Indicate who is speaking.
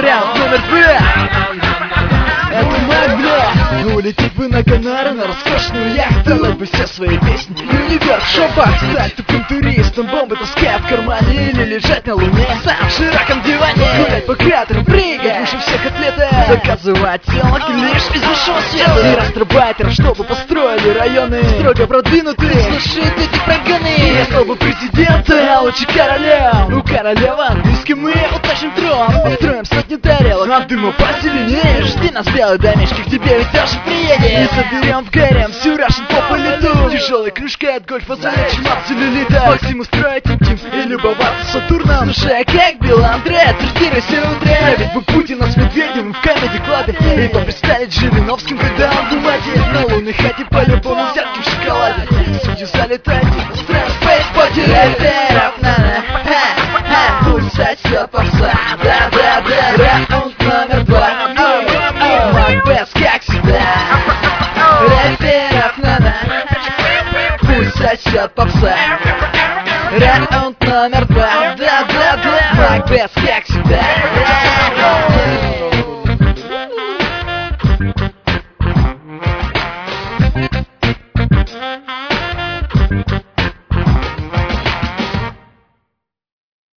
Speaker 1: Вариант номер 2. Это Макбет. Улететь бы на Канары, на роскошную яхту, дать бы все свои песни и универ в шоу-бак. Стать тупым туристом, бомбы таская в кармане, или лежать на луне сам в широком диване. Гулять по кратерам, прыгать выше всех атлетов, заказывать телок лишь из высшего света. И гастробайтеров, чтобы построили районы строго продвинутые. Слушай, эти прогоны. Я стал бы президентом, а лучше королем. У королева английский мы утащим трон. Построим сотни тарелок, от дыма позеленеешь. Жди нас, белый домишки, к тебе ведь тоже приедет. И соберем в гарем всю Russian поп элиту. Тяжелой кружкой от гольфа залечим от целлюлита. Максим устроить интим и любоваться Сатурном. Слушай, как Билл Андре, отсортируйся утре. Ведь бы Путина с Медведевым в Comedy Club. И попредставить Жириновским, когда он в умате. На лунной хате по-любому взятки в шоколаде. Судьи залетают и устраиваем спейс-пати. Рэперов надо, ха-ха, пусть сосет попса. Да-да-да, раунд номер 2. Макбет, как всегда. Рэперов надо, пусть сосет попса. Раунд номер 2. Да-да-да, Макбет, как всегда.